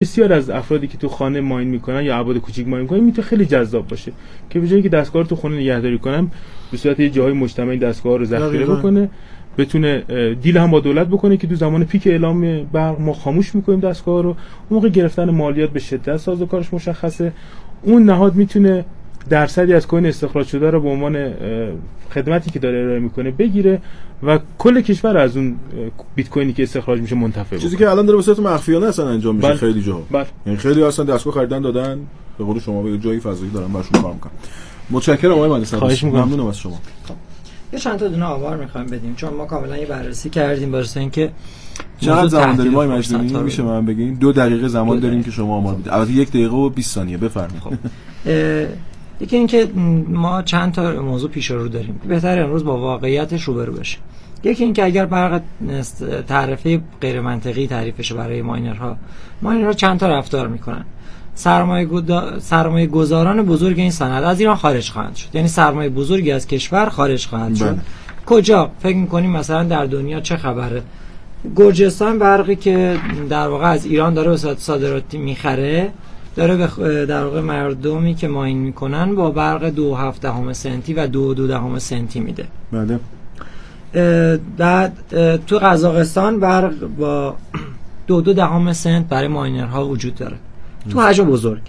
بسیار از افرادی که تو خانه ماین میکنن یا ابعاد کوچیک ماین میکنن میتونه خیلی جذاب باشه که به جایی که دستگاه رو تو خونه نگهداری کنن به صورت یه جاهای مجتمعی دستگاه رو ذخیره بکنه، بتونه دیل هم با دولت بکنه که تو زمان پیک اعلام برق ما خاموش میکنیم دستگاه رو، اون موقع گرفتن مالیات به شدت سازوکارش مشخصه. اون نهاد میتونه درصدی از کوین استخراج شده رو به عنوان خدمتی که داره ارائه میکنه بگیره و کل کشور از اون بیت کوینی که استخراج میشه منتفع بشه. چیزی که الان داره به صورت مخفیانه اصلا انجام میشه. خیلی جاها یعنی خیلی اصلا دستگاه خریدن دادن به قول شما به جایی فضایی دارن براشون کار میکنن. متشکرم آقای مهندس. خواهش میکنم. ممنونم از شما. یه چند تا دونه آمار میخوایم بدیم چون ما کاملا یه بررسی کردیم واسه اینکه چقدر زمان داریم آقای مجددی؟ میشه من بگین 2 دقیقه زمان داریم که شما آمار بدید. البته 1 دقیقه و 20 ثانیه بفرمایید. خب یکی اینکه ما چند تا موضوع پیش رو داریم بهتره امروز با واقعیتش روبرو بشیم. یکی اینکه اگر برق تعرفه غیر منطقی تعریف بشه برای ماینرها چند تا رفتار میکنن. سرمایه گذاران بزرگ این صنعت از ایران خارج خواهند شد، یعنی سرمایه بزرگی از کشور خارج خواهد شد. کجا فکر میکنیم مثلا در دنیا چه خبره؟ گرجستان برقی که در واقع از ایران داره به صورت صادراتی میخره داره به در واقع مردمی که ماین میکنن با برق 2.7 سنتی و 2.2 سنتی میده. بله. بعد تو قزاقستان برق با 2.2 سنت برای ماینرها وجود داره تو حجم بزرگ.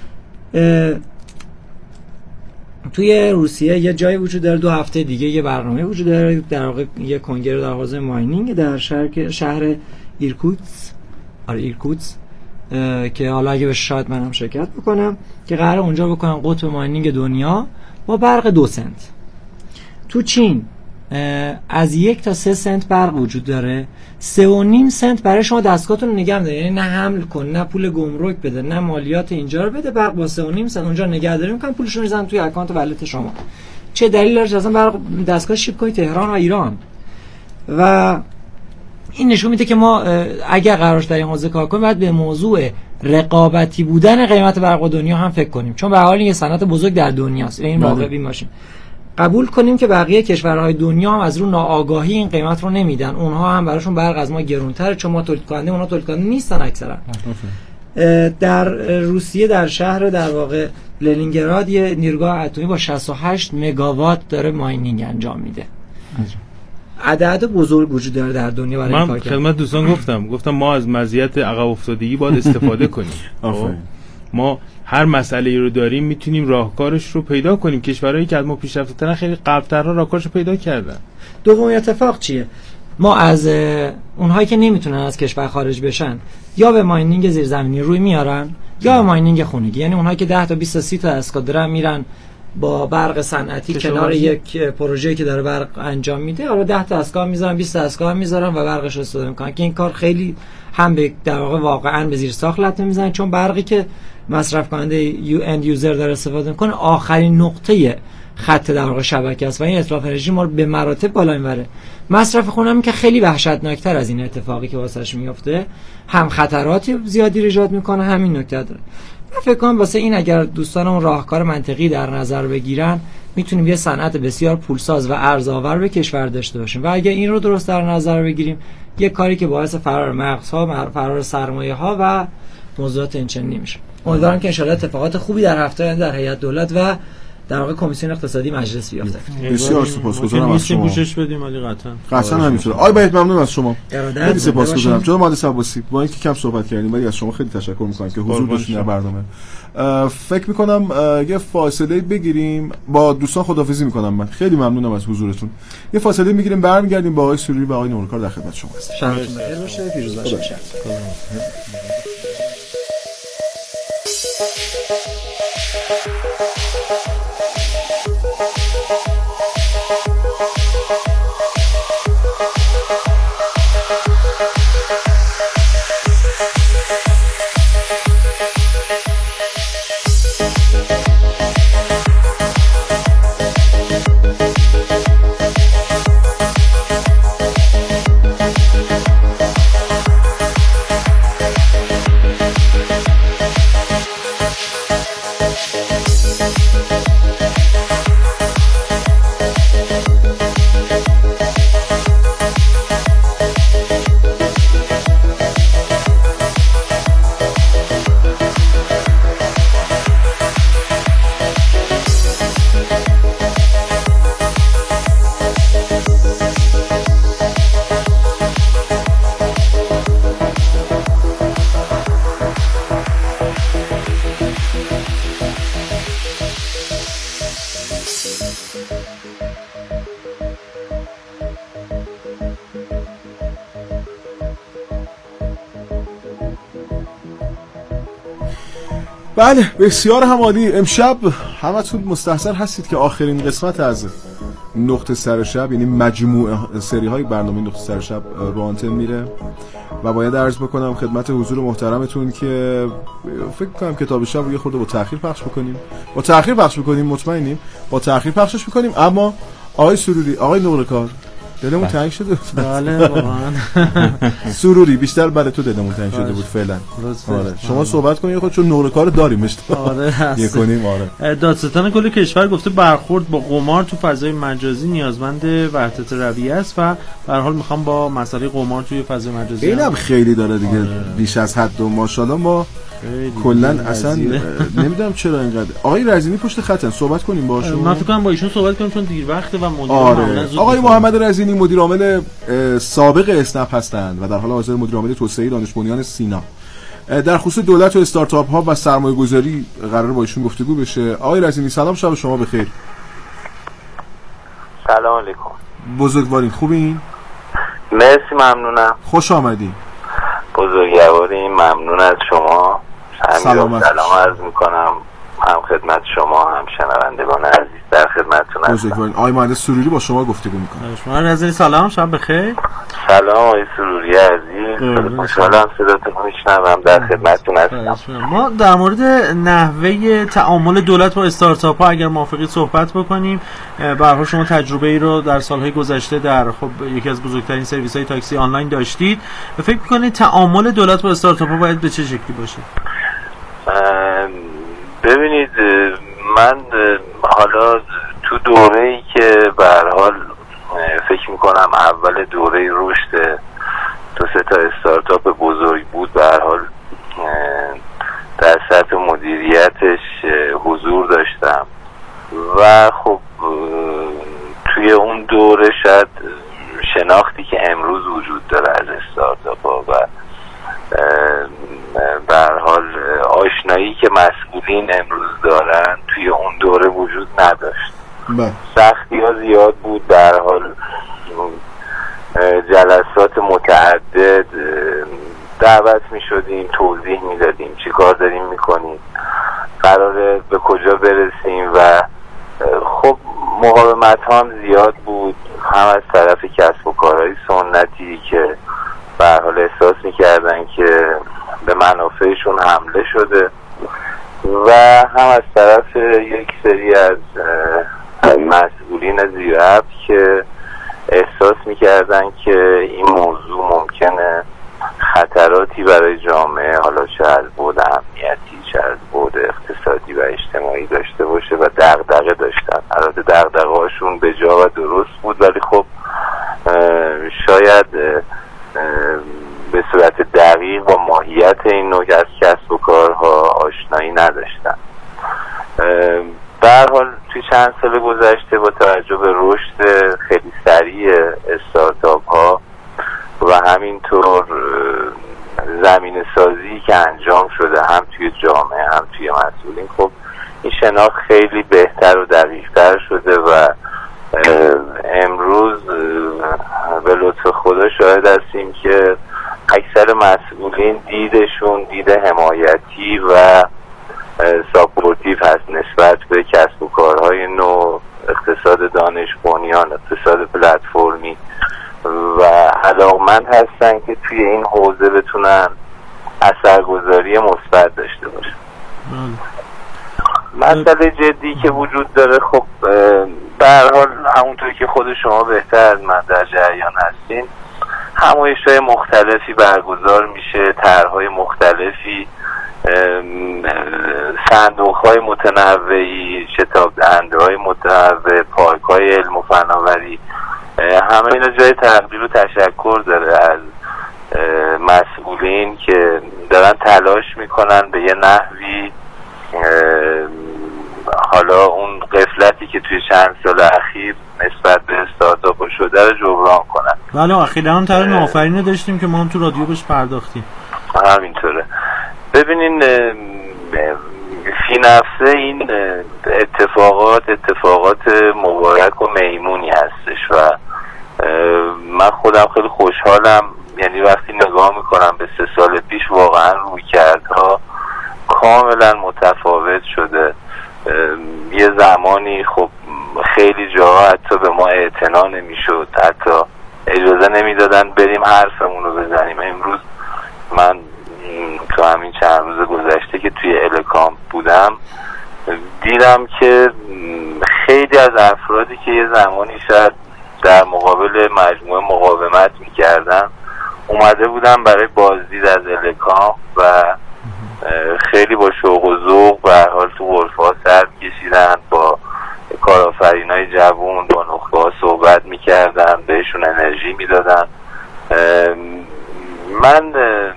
توی روسیه یه جایی وجود داره 2 هفته دیگه یه برنامه وجود داره در واقع یه کنگره در حوزه ماینینگ در شهر ایرکوتسک که حالا اگه بشه شاید منم شرکت بکنم که قراره اونجا بکنن قطب ماینینگ دنیا با برق 2 سنت. تو چین از 1 تا 3 سنت برق وجود داره، 3.5 سنت برای شما دستگاهتون رو نگه داره، یعنی نه حمل کن نه پول گمرک بده نه مالیات اینجا رو بده، برق با 3.5 سنت اونجا نگهداری میکنن، پولشون رو میذارن توی اکانت ولت شما. چه دلیل داره اصلا برق دستگاه شیپ کنی تهران و ایران؟ و این نشون میده که ما اگر قرارش در این حوزه کار کنیم باید به موضوع رقابتی بودن قیمت برق با دنیا هم فکر کنیم، چون به هر حال این صنعت بزرگ در دنیاست. این واقعی باشیم قبول کنیم که بقیه کشورهای دنیا هم از رو ناآگاهی این قیمت رو نمیدن، اونها هم براشون برق از ما گرونتره چون ما تولید کننده اونها تولید کننده نیستن اکثرا. در روسیه در شهر در واقع لنینگراد یه نیروگاه اتمی با 68 مگاوات داره ماینینگ انجام میده. عدد بزرگ وجود داره در دنیا برای این کار. من خدمت دوستان گفتم ما از مزیت عقب افتادگی باید استفاده کنیم. ما هر مسئله رو داریم میتونیم راهکارش رو پیدا کنیم. کشورهایی که از ما پیشرفته ترن خیلی قبل‌تر راهکارش رو پیدا کردن. دومین اتفاق چیه؟ ما از اونهایی که نمیتونن از کشور خارج بشن یا به ماینینگ زیرزمینی روی میارن یا به ماینینگ خونگی، یعنی اونهایی که 10 تا 20 تا 30 تا دستگاه دارن میرن با برق صنعتی کنار یک پروژه‌ای که داره برق انجام میده، حالا 10 تا دستگاه میذارن 20 تا دستگاه میذارن و برقش رو استفاده میکنن که این کار خیلی هم به در واقع واقعا به زیر ساخت لطمه میزنه، چون برقی که مصرف کننده اند یوزر داره استفاده میکنه آخرین نقطه خط در واقع شبکه است و این اتلاف انرژی ما رو به مراتب بالا میبره. مصرف خونم که خیلی وحشتناکتر از این اتفاقی که واسش میفته، هم خطراتی زیادی ایجاد میکنه، همین نکته داره. من فکر کنم واسه این اگر دوستانمون راهکار منطقی در نظر بگیرن میتونیم یه صنعت بسیار پولساز و ارزآور به کشور داشته باشیم و اگر این رو درست در نظر بگیریم یه کاری که باعث فرار مغزها، فرار سرمایه ها و موضوعات اینچنینی میشه. امیدوارم که ان شاء الله اتفاقات خوبی در هفته آینده در هیئت دولت و در واقع کمیسیون اقتصادی مجلس بیفته. بسیار سپاسگزارم از شما. پوشش بدیم ولی قطعا نمیشه. آی باید ممنون از شما. خیلی سپاسگزارم. جناب مهندس عباسی، با اینکه کم صحبت کردیم ولی از شما خیلی تشکر می‌کنم که حضور داشتین در برنامه. فکر می‌کنم یه فاصله بگیریم، با دوستان خداحافظی می‌کنم. من خیلی ممنونم از حضورتون. یه فاصله می‌گیریم برمیگردیم با آقای سروری و آقای نورکار در خدمت شما هستیم. شبتون بخیر باشه، پیروز باشید. بله بسیار هم عالی. امشب همتون مستحضر هستید که آخرین قسمت از نقطه سر شب، یعنی مجموعه سری های برنامه نقطه سر شب رو آنتن میره و باید عرض بکنم خدمت حضور محترمتون که فکر کنم کتاب شب رو یه خورده با تأخیر پخش بکنیم. مطمئنیم با تأخیر پخشش میکنیم. اما آقای سروری، آقای نورکار، دلمون تنگ شده. بله واقعا. سروری بیشتر برای تو دلمون تنگ شده بود فعلا. آره شما صحبت کنید خود، چون نورکار داریمش. آره یه کنیم. آره دادستان کل کشور گفته برخورد با قمار تو فضای مجازی نیازمند وحدت رویه است و به هر حال میخوام با مسئله قمار توی فضای مجازی اینم خیلی داره دیگه. آره. بیش از حد و ماشاءالله ما کلن اصلا نمیدونم چرا اینقدر. آقای رزینی پشت خطن، صحبت کنیم باشون. من فکر کنم با ایشون صحبت کنیم چون دیر وقته و مدیر عامل آقای محمد رزینی مدیر عامل سابق اسنپ هستند و در حال حاضر مدیر عامل توسعه دانش بنیان سینا. در خصوص دولت و استارتاپ ها و سرمایه گذاری قرار با ایشون گفتگو بشه. آقای رزینی سلام، شب شما بخیر. سلام علیکم. بزرگوارین، خوبین؟ مرسی، ممنونم. خوش آمدین. بزرگوارین، ممنون از شما. سلام عرض میکنم هم خدمت شما هم شنوندگان عزیز در خدمتتون هستم. بزرگوارین. آقای مهندس سروری با شما گفتگو میکنه. شما رزینی سلام، شب بخیر. سلام آقای سروری عزیز، خوشحالم صداتون رو میشنوم، در خدمتتون هستم. ما در مورد نحوه تعامل دولت با استارتاپ ها اگر موافقید صحبت بکنیم. به هر حال شما تجربه ای رو در سالهای گذشته در یکی از بزرگترین سرویس های تاکسی آنلاین داشتید. فکر می‌کنید تعامل دولت با استارتاپ ها باید به چه شکلی باشه؟ ببینید، من حالا تو دوره‌ای که به هر حال فکر میکنم اول دوره رشد دو سه تا استارتاپ بزرگ بود، به هر حال در سطح مدیریتش حضور داشتم و خب توی اون دوره شاید شناختی که امروز وجود داره از استارتاپ ها و به هر حال آشنایی که مسئولین امروز دارن توی اون دوره وجود نداشت. سختی ها زیاد بود، در حال جلسات متعدد دعوت می شدیم، توضیح می دادیم چی کار داریم می کنیم، قراره به کجا برسیم و خب مقاومت هم زیاد بود، هم از طرف کسب و کارهای سنتی که به هر حال احساس می کردن که به منافعشون حمله شده و هم از طرف یک سری از مسئولین زیراب که احساس میکردن که این موضوع ممکنه خطراتی برای جامعه، حالا چه از بعد امنیتی چه از بعد اقتصادی و اجتماعی داشته باشه و دغدغه داشتن. البته دغدغه‌هاشون به جا و درست بود، ولی خب شاید به صورت دقیق با ماهیت این نوع از کسب و کارها آشنایی نداشتن. به هر حال توی چند سال گذشته با توجه به رشد خیلی سریع استارتاپ ها و همینطور زمینه سازی که انجام شده هم توی جامعه هم توی مسئولین، خب این شناخت خیلی بهتر و دقیق‌تر شده و امروز به لطف خدا شاهد هستیم که اکثر مسئولین دیدشون دید حمایتی و ساپورتیو هست نسبت به کسب و کارهای نو، اقتصاد دانش بنیان، اقتصاد پلتفرمی و علاقمند هستن که توی این حوزه بتونن اثرگذاری مثبت داشته باشن. مسئله جدی که وجود داره، خب به هر حال همونطور که خود شما بهتر من در جریان هستین، همایش‌های مختلفی برگزار میشه، طرح‌های مختلفی، صندوق‌های متنوعی، شتاب‌دهنده‌های متنوع، پارک‌های علم و فناوری، همه اینا جای تقدیر و تشکر داره از مسئولین که دارن تلاش میکنن به یه نحوی حالا اون غفلتی که توی چند سال اخیر نسبت به استارتاپ شده رو جبران کنن. بله اخیراً هم طرح نوآفرینی داشتیم که ما هم تو رادیو بهش پرداختیم. همینطوره. ببینین فی نفسه این اتفاقات مبارک و میمونی هستش و من خودم خیلی خوشحالم، یعنی وقتی نگاه میکنم به 3 سال پیش واقعا رویکردها کاملا متفاوت شده. یه زمانی خب خیلی جاها حتی به ما اعتنا نمیشد، حتی اجازه نمیدادن بریم حرفمون رو بزنیم. امروز من تو همین چند روز گذشته که توی الکامپ بودم دیدم که خیلی از افرادی که یه زمانی شاید در مقابل مجموعه مقاومت میکردن اومده بودن برای بازدید از الکامپ و خیلی با شوق و ذوق به هر حال تو غرفه‌ها سر کشیدن، با کارآفرینای جوون با نخبه‌ها صحبت میکردن، بهشون انرژی میدادن. من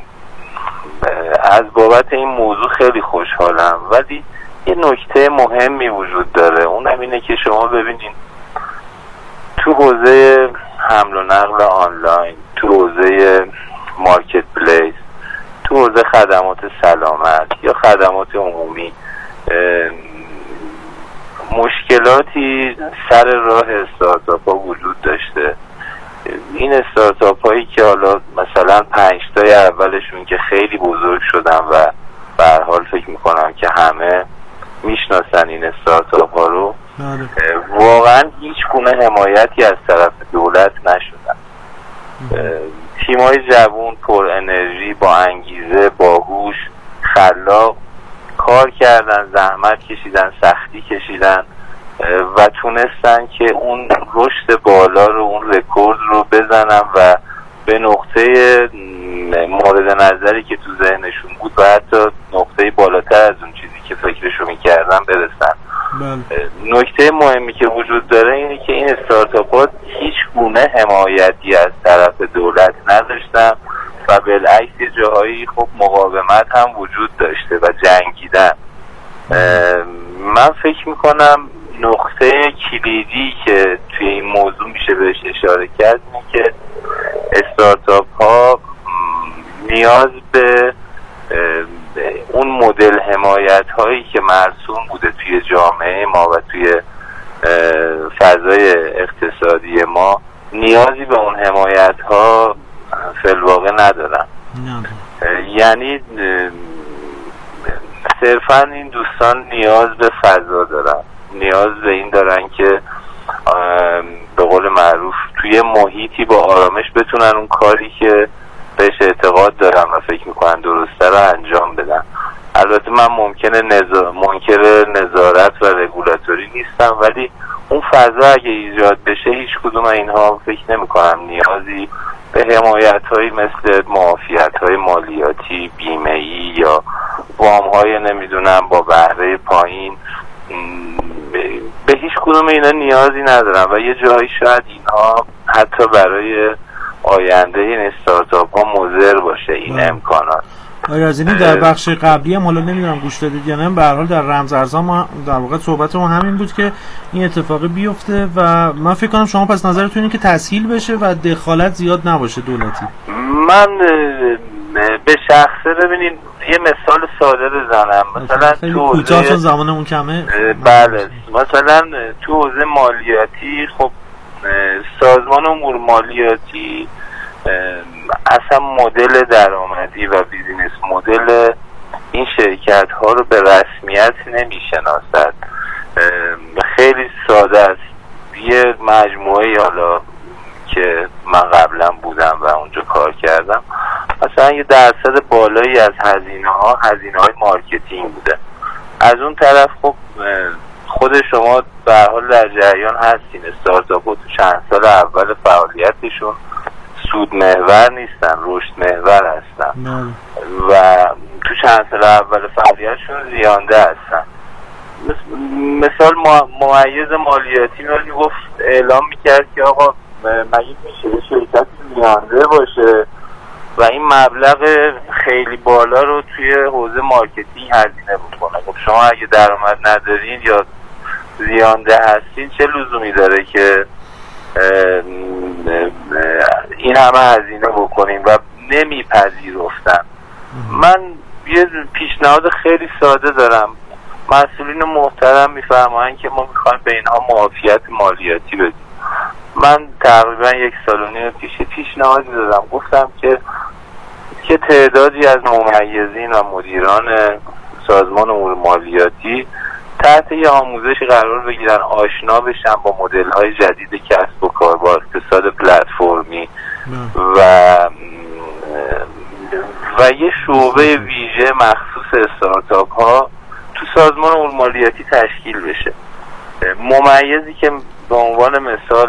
از بابت این موضوع خیلی خوشحالم، ولی یه نکته مهمی وجود داره، اونم اینه که شما ببینید تو حوزه حمل و نقل آنلاین، تو حوزه مارکت پلیس، تو حوزه خدمات سلامت یا خدمات عمومی مشکلاتی سر راه استارتاپ ها وجود داشته. این استارتاپ هایی که حالا مثلا 5 تای اولشون که خیلی بزرگ شدن و به هر حال فکر میکنم که همه میشناسن این استارتاپ ها رو، واقعا هیچ گونه حمایتی از طرف دولت نشدن. تیمای جوون پر انرژی، با انگیزه، باهوش، خلاق کار کردن، زحمت کشیدن، سختی کشیدن و تونستن که اون رشد بالا رو، اون رکورد رو بزنن و به نقطه مورد نظری که تو ذهنشون بود و حتی نقطه بالاتر از اون چیزی که فکرشو میکردن برسن. نکته مهمی که وجود داره اینه که این استارتاپ‌ها هیچ گونه حمایتی از طرف دولت نداشتن و بالعکس جاهایی خب مقاومت هم وجود داشته و جنگیدن. من فکر میکنم نقطه کلیدی که توی این موضوع میشه بهش اشاره کرد اینه که استارتاپ ها نیاز به اون مدل حمایت هایی که مرسوم بوده توی جامعه ما و توی فضای اقتصادی ما، نیازی به اون حمایت ها فی‌الواقع ندارن. یعنی صرفا این دوستان نیاز به فضا دارن، نیاز به این دارن که به قول معروف توی محیطی با آرامش بتونن اون کاری که بهش اعتقاد دارن و فکر میکنن درسته رو انجام بدن. البته من منکر نظارت و رگولاتوری نیستم، ولی اون فضا اگه ایجاد بشه هیچ کدوم اینها فکر نمیکنم نیازی به حمایت‌هایی مثل معافیت‌های مالیاتی، بیمه‌ای یا وام‌های نمیدونم با بهره پایین، به هیچ کدوم اینا نیازی ندارن و یه جایی شاید اینها حتی برای آینده این استارتاپ ها مضر باشه این امکانات. آیازینی در بخش قبلی هم حالا نمیدونم گوش دادید یا نه، به هر حال در رمز ارزها ما در واقع صحبت ما همین بود که این اتفاق بیفته و من فکر کنم شما پس نظرتون اینه که تسهیل بشه و دخالت زیاد نباشه دولتی. من به شخصه ببینید یه مثال ساده بزنم، مثلا تو حوزه زمانمون کمه. بله، مثلا تو حوزه مالیاتی خب سازمان امور مالیاتی اصلا مدل درآمدی و بیزینس مدل این شرکت ها رو به رسمیت نمیشناسد. خیلی ساده است. یه مجموعه حالا که من قبلا بودم و اونجا کار کردم، مثلا یه درصد بالایی از هزینه های مارکتینگ بوده. از اون طرف خب خود شما به هر حال در جریان هستین، استارتاپ ها تو چند سال اول فعالیتشون سود محور نیستن، رشد محور هستن و تو چند سال اول فعالیتشون زیانده هستن. مثال ممیز مالیاتی میگفت اعلام میکرد که آقا مگه میشه شرکت زیانده باشه و این مبلغ خیلی بالا رو توی حوزه مارکتینگ هزینه بکنه. خب شما اگه درآمد ندارین یا زیانده هستین چه لزومی داره که این همه هزینه بکنیم و نمیپذیرفتن. من یه پیشنهاد خیلی ساده دارم. مسئولین محترم میفرمایند که ما میخوایم به اینها معافیت مالیاتی بدیم. من تقریبا 1.5 سال پیش پیشنهادی دادم، گفتم که تعدادی از ممیزین و مدیران سازمان امور مالیاتی تحت یه آموزشی قرار بگیرن، آشنا بشن با مدل‌های جدید کسب و کار، با اقتصاد پلتفرمی و یه شعبه ویژه مخصوص استارتاپ ها تو سازمان امور مالیاتی تشکیل بشه. ممیزی که به عنوان مثال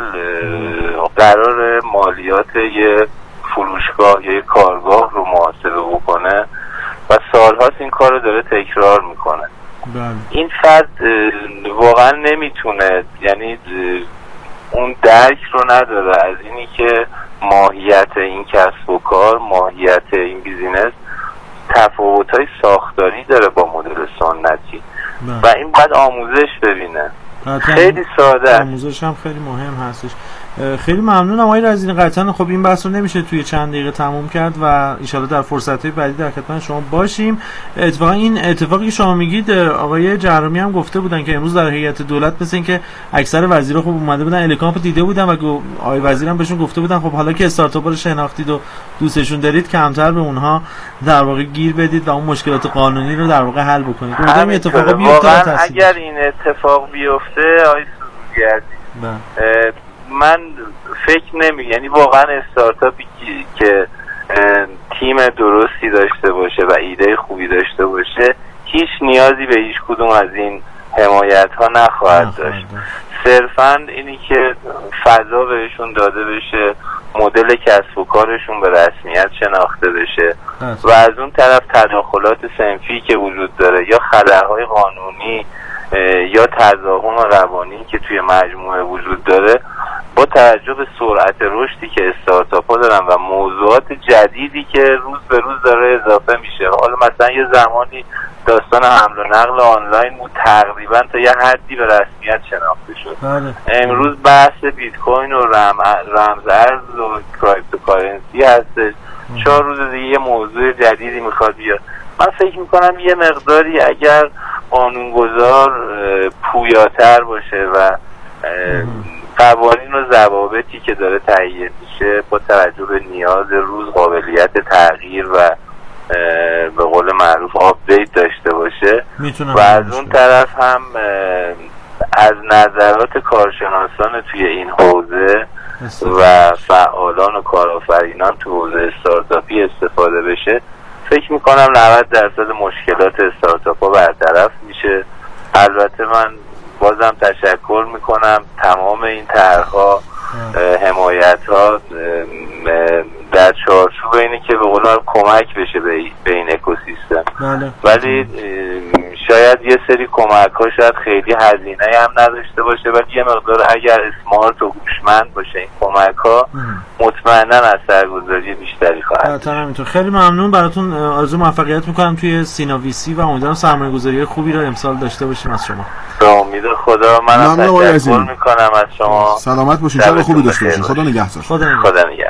قرار مالیات یه فروشگاه یا یه کارگاه رو محاسبه بکنه و سالهاست این کار رو داره تکرار میکنه. این فرد واقعا نمیتونه، یعنی اون درک رو نداره از اینی که ماهیت این کسب و کار، ماهیت این بیزینس تفاوت‌های ساختاری داره با مدل سنتی و این باید آموزش ببینه. خیلی ساده، آموزش هم خیلی مهم هستش. خیلی ممنونم آقای رضی. قطعا خب این بحث رو نمیشه توی چند دقیقه تموم کرد و ان شاءالله در فرصت‌های بعدی در خدمت شما باشیم. اتفاقا این اتفاقی که شما میگید آقای جهرمی هم گفته بودن که امروز در هیئت دولت مثل اینکه اکثر وزیرا خب اومده بودن الکامپ دیده بودن و آقای وزیر هم بهشون گفته بودن خب حالا که استارتاپ‌ها رو شناختید و دوستشون دارید کمتر به اونها در واقع گیر بدید و اون مشکلات قانونی رو در واقع حل بکنید. امیدوارم اتفاقا بیفته. اگر این اتفاق بیفته آقای سوزگردی، من فکر یعنی واقعا استارتاپی که تیم درستی داشته باشه و ایده خوبی داشته باشه هیچ نیازی به هیچ کدوم از این حمایت ها نخواهد داشت. صرفا اینی که فضا بهشون داده بشه، مدل کسب و کارشون به رسمیت شناخته بشه و از اون طرف تداخلات صنفی که وجود داره یا خلأهای قانونی یا تضاهم روانی که توی مجموعه وجود داره، با توجه به سرعت رشدی که استارتاپ‌ها دارن و موضوعات جدیدی که روز به روز داره اضافه میشه. حالا مثلا یه زمانی داستان حمل و نقل آنلاین بود، تقریبا تا یه حدی به رسمیت شناخته شد. امروز بحث بیت کوین و رمز ارز و کریپتوکارنسی هستش. 4 روز دیگه یه موضوع جدیدی میخواد بیاد. من فکر میکنم یه مقداری اگر قانونگذار پویاتر باشه و قوانین و ضوابطی که داره تهیه میشه با توجه به نیاز روز قابلیت تغییر و به قول معروف آپدیت داشته باشه و از اون طرف هم از نظرات کارشناسان توی این حوزه و فعالان و کارآفرینان تو حوزه استارتاپی استفاده بشه، فکر میکنم 90% مشکلات استارتاپ‌ها برطرف میشه. البته من بازم تشکر میکنم تمام این طرح‌ها، حمایت‌ها در چارچوب اینه که به قول کمک بشه به این اکوسیستم. ولی شاید یه سری کمک‌ها شاید خیلی هزینه هم نداشته باشه، ولی یه مقدار اگر اسمارت و هوشمند باشه این کمک‌ها مطمئناً اثرگذاری بیشتری خواهد داشت. خیلی ممنون براتون، آرزو موفقیت میکنم توی سینا ویسی و امیدوارم سرمایه‌گذاری خوبی رو امسال داشته باشیم از شما. به امید خدا. منم تشکر میکنم از شما. سلامت باشین، شب خوبی داشته باشین. خدا نگهدار. خدا نگهدار.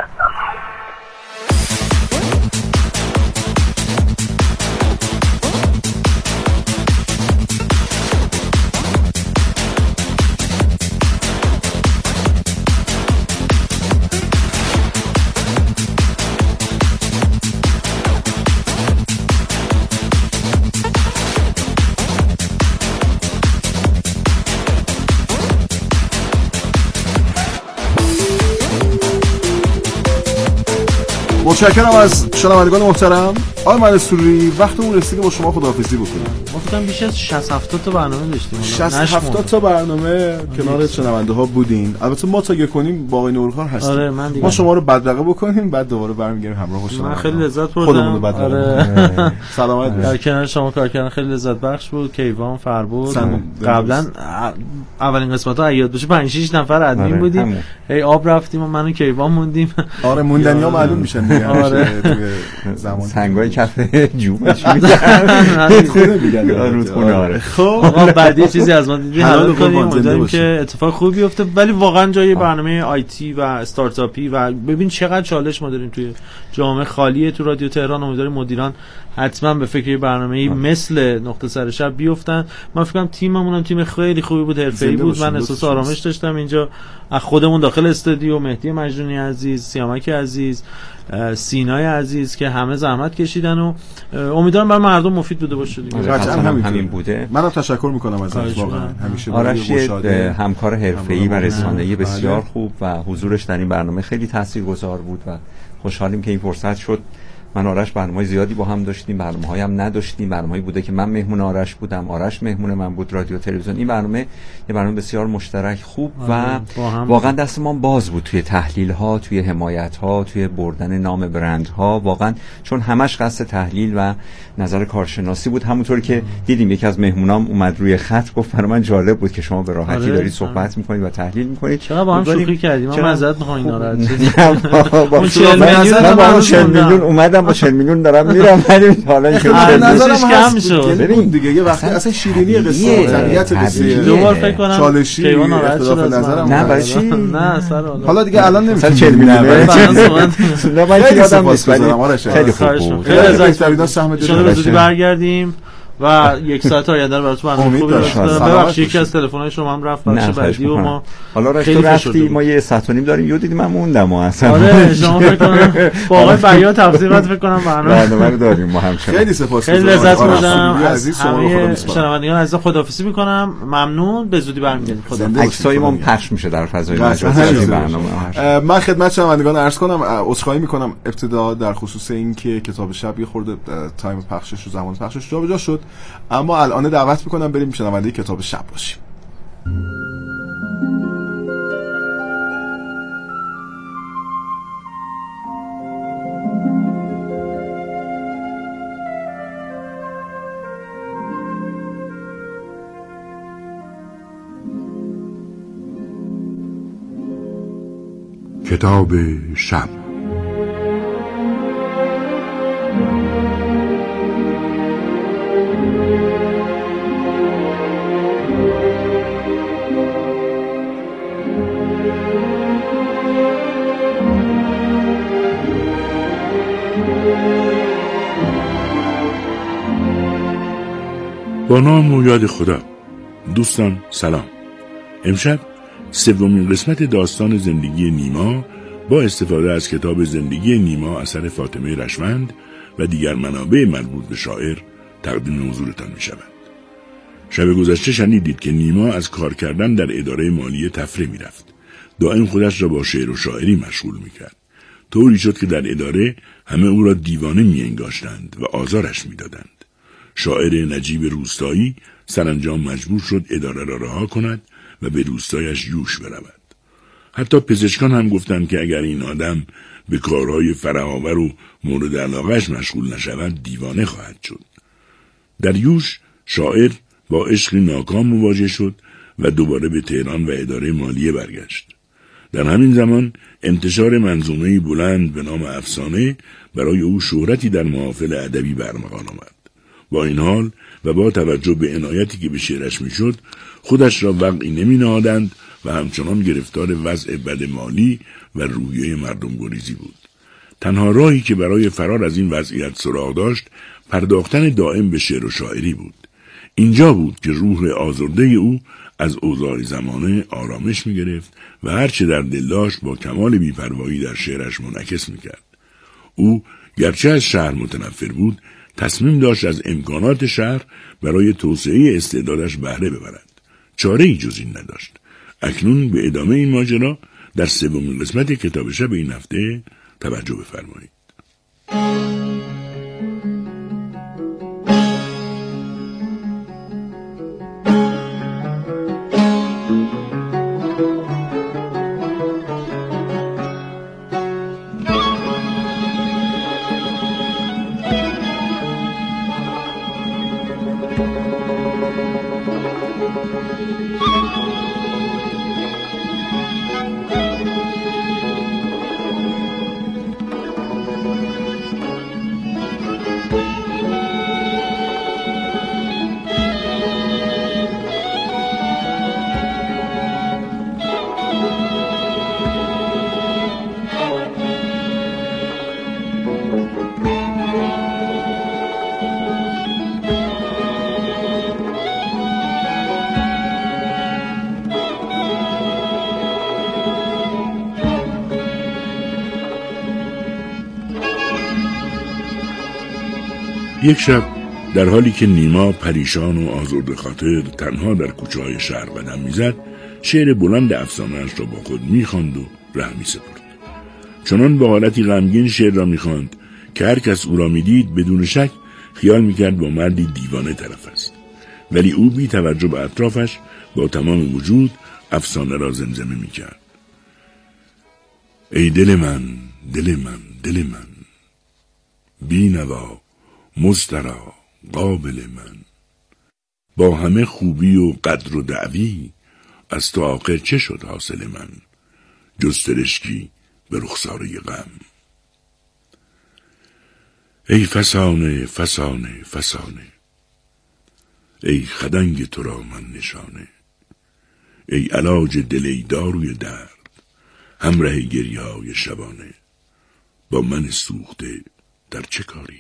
متشکرم از شنوندگان محترم. آقای مهندس سروری، وقتمون رسیده با شما خداحافظی بکنیم. ما فکر کنم بیش از 60-70 تا برنامه داشتیم. 60-70 تا برنامه کنار شنونده ها بودین. البته ما تاگه کنیم با آقای نورخان هستیم. آره ما شما رو بدرقه بکنیم بعد دوباره برمیگردیم همراه با شما. من خیلی لذت بردم. خودمون رو بدرقه. سلامت باشید. در کنار شما کار کردن خیلی لذت بخش بود. کیوان فربود قبلا اولین قسمت‌ها عیاد بشه 5-6 نفر ادمین بودیم. هی آب رفتیم و من و کیوان موندیم. آره موندنی‌ها معلوم میشن دیگه. آره زمان سنگای کف جوبش میگن رودخونه. آره خب آقا بعدی چیزی از ما دیدی حالا کنیم امیدواریم که اتفاق خوبی بیفته، ولی واقعا جای برنامه آیتی و استارتاپی و ببین چقدر چالش ما داریم توی جامعه خالیه تو رادیو تهران. امیدواریم مدیران حتما به فکر برنامه‌ای مثل نقطه سر شب بیفتن. من فکر کنم تیممون تیم خیلی خوبی بود، حرفه‌ای بود. من احساس آرامش داشتم اینجا از خودمون داخل استودیو. مهدی مجنونی عزیز، سیامک عزیز، سینای عزیز که همه زحمت کشیدن و امیدوارم برای مردم مفید بوده باشه دیگه. همین بوده. منم تشکر میکنم ازت واقعا. همیشه آرش همکار حرفه‌ای و رسانه‌ای بسیار خوب و حضورش در این برنامه خیلی تاثیرگذار بود و خوشحالیم که این فرصت شد. من آرش برنامه‌های زیادی با هم داشتیم، برنامه‌های هم نداشتیم. برنامه‌ای بوده که من مهمون آرش بودم، آرش مهمون من بود، رادیو تلویزیون. این برنامه یه برنامه بسیار مشترک خوب و واقعا دست ما باز بود توی تحلیل‌ها، توی حمایت‌ها، توی بردن نام برندها، واقعا چون همش قصد تحلیل و نظر کارشناسی بود. همونطوری که دیدیم یکی از مهمونام اومد روی خط گفت برای من جالب بود که شما به راحتی دارید صحبت می‌کنید و تحلیل می‌کنید. چرا با هم شوخی کردیم؟ من معذرت می‌خوام اینا رو. با 40 میلیون اومدم با 40 میلیون دارم میرم ولی حالا اینکه نظرش کم شد. ببین دیگه یه وقتی اصلا شیرینی قصه طبیعت قصه دوبار فکر کنم چالشی اختلاف نظرم نه برای چی نه حالا دیگه الان نمیشه 40 میلیون نه من که یادم نیست خیلی خوب بود. خیلی بهترین سهم شده زودی برگردیم و یک ساعت آینده رو براتون برنامه خوبی داشتم. ببخشید یکی از تلفن‌های شما هم رفت بخش بعدی و ما حالا رفتی ما یه ساعت و نیم داریم یه دیدیم من موندم اصلا. آره شما فکر کنم با آقای فریاد تفسیرات فکر کنم برنامه رو داریم ما همچنان. خیلی سپاسگزارم. خیلی لذت بردم از همه شنوندگان عزیز. خداحافظی می‌کنم. ممنون. به زودی برمیگردیم. خدا. عکسای ما پخش میشه در فضای مجازی برنامه. من خدمت شنوندگان عرض کنم عذرخواهی می‌کنم ابتدا در خصوص اینکه کتاب شب یه خورده تایم پخشش و زمان پخشش جابجا شد، اما الان دعوت میکنم بریم شنونده کتاب شب باشیم. کتاب شب. با نام و یاد خدا. دوستان سلام. امشب سومین قسمت داستان زندگی نیما با استفاده از کتاب زندگی نیما اثر فاطمه رشوند و دیگر منابع مربوط به شاعر تقدیم حضورتان می شود. شب گذشته شنیدید که نیما از کار کردن در اداره مالی تفریح می رفت. دائم خودش را با شعر و شاعری مشغول می کرد. طوری شد که در اداره همه او را دیوانه می انگاشتند و آزارش می دادند. شاعر نجیب روستایی سرانجام مجبور شد اداره را رها کند و به روستایش یوش برود. حتی پزشکان هم گفتند که اگر این آدم به کارهای فراآور و مورد علاقه‌اش مشغول نشود دیوانه خواهد شد. در یوش شاعر با عشقی ناکام مواجه شد و دوباره به تهران و اداره مالیه برگشت. در همین زمان انتشار منظومه‌ای بلند به نام افسانه برای او شهرتی در محافل ادبی برمغان آمد. با این حال و با توجه به عنایتی که به شعرش میشد خودش را وقعی نمی نهادند و همچنان گرفتار وضع بد مالی و روحیه مردم گریزی بود. تنها راهی که برای فرار از این وضعیت سراغ داشت پرداختن دائم به شعر و شاعری بود. اینجا بود که روح آزرده او از اوضاع زمانه آرامش می گرفت و هرچه در دل داشت با کمال بی‌پروایی در شعرش منعکس می کرد. او گرچه از شهر متنفر بود تصمیم داشت از امکانات شهر برای توسعه استعدادش بهره ببرد. چاره‌ای جز این نداشت. اکنون به ادامه این ماجرا در سومین قسمت کتاب شب این هفته توجه بفرمایید. یک شب در حالی که نیما پریشان و آزرده خاطر تنها در کوچه‌های شهر قدم میزد، شعر بلند افسانه‌اش را با خود می‌خواند و ره می‌سپرد. چنان با حالتی غمگین شعر را می‌خواند که هر کس او را می‌دید بدون شک خیال می‌کرد با مردی دیوانه طرف است، ولی او بی توجه به اطرافش با تمام وجود افسانه را زمزمه می‌کرد. ای دل من، دل من، دل من، بینوا مضطرا قابل من، با همه خوبی و قدر و دعوی، از تو آخر چه شد حاصل من، جز ترشکی به رخساره غم. ای فسانه فسانه فسانه، ای خدنگ تو را من نشانه، ای علاج دل ای داروی درد، همراه گریه‌های شبانه، با من سوخته در چه کاری؟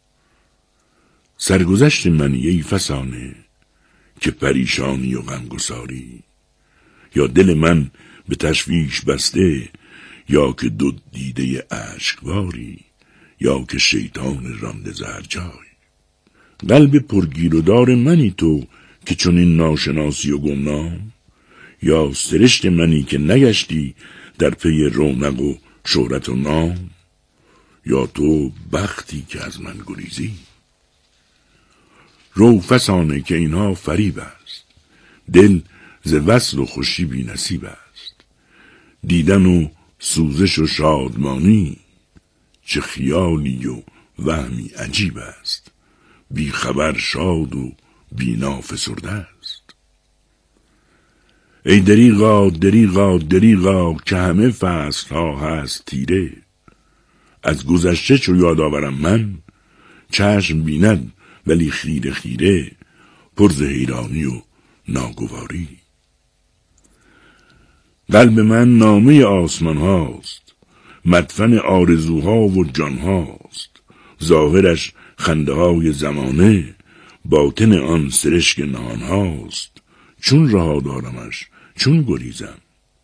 سرگذشت منی ای فسانه، که پریشانی و غمگساری، یا دل من به تشویش بسته، یا که دو دیده اشکباری، یا که شیطان رانده زهر جای. قلب پرگیر و دار منی تو که چنین ناشناسی و گمنام، یا سرشت منی که نگشتی در پی رونق و شهرت و نام، یا تو بختی که از من گریزی. رو فسانه که اینها فریب است، دل ز وصل و خوشی بی نصیب است، دیدن و سوزش و شادمانی، چه خیالی و وهمی عجیب است، بی خبر شاد و بینا فسرده است. ای دریغا دریغا دریغا، که همه فصل ها هست تیره، از گذشته چو یاد آورم من، چشم بیند ولی خیره خیره، پر ز حیرانی و ناگواری. قلب من نامه آسمان هاست، مدفن آرزوها و جان هاست، ظاهرش خنده های زمانه، باطن آن سرشک نهان هاست. چون رها دارمش چون گریزم،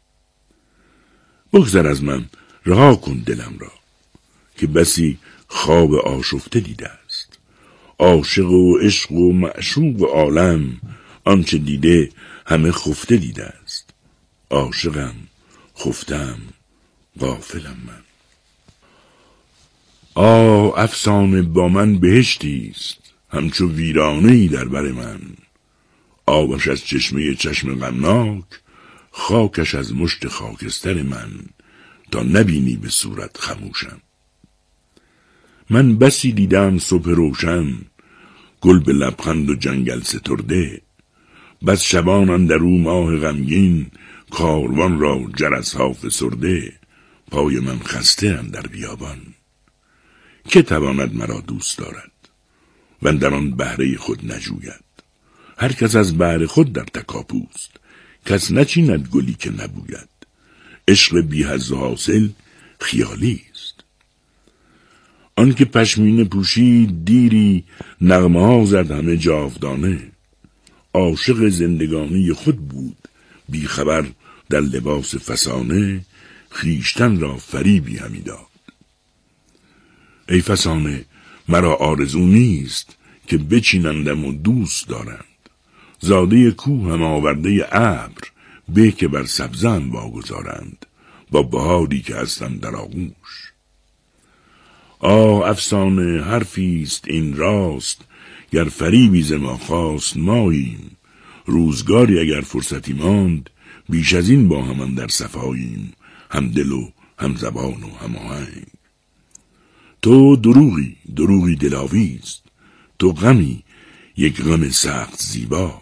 بگذر از من رها کن دلم را، که بسی خواب آشفته دیده است. عاشق و عشق و معشوق عالم، آنچه دیده همه خفته دیده است. عاشقم خفتم غافلم من. افسانه با من بهشتی است، همچو ویرانه‌ای در بر من. آبش از چشمه چشم غمناک، خاکش از مشت خاکستر من. تا نبینی به صورت خموشم. من بسی دیدم صبح روشن، گل به لبخند و جنگل سترده. بس شبان اندرو ماه غمگین، کاروان را جرس ها فسرده. پای من خسته اندر بیابان، که تواند مرا دوست دارد و در آن بهره خود نجوید. هر کس از بهر خود در تکاپوست، کس نچیند گلی که نبوید. عشق بی حظ و حاصل خیالی است. آن که پشمینه پوشید دیری، نغمه ها زد همه جاودانه. عاشق زندگانی خود بود، بی خبر در لباس فسانه. خویشتن را فریبی همی داد. ای فسانه مرا آرزو نیست، که بچینندم و دوست دارند. زاده کوه هم آورده ابر، به که بر سبزم واگذارند. با بهاری که هستم در آغوش. افسانه حرفیست این راست، گر فریبی ز ما خواست ماییم. روزگاری اگر فرصتی ماند، بیش از این با هم در صفاییم. هم دل و هم زبان و هم آهنگ. تو دروغی دلاویست، تو غمی یک غم سخت زیبا.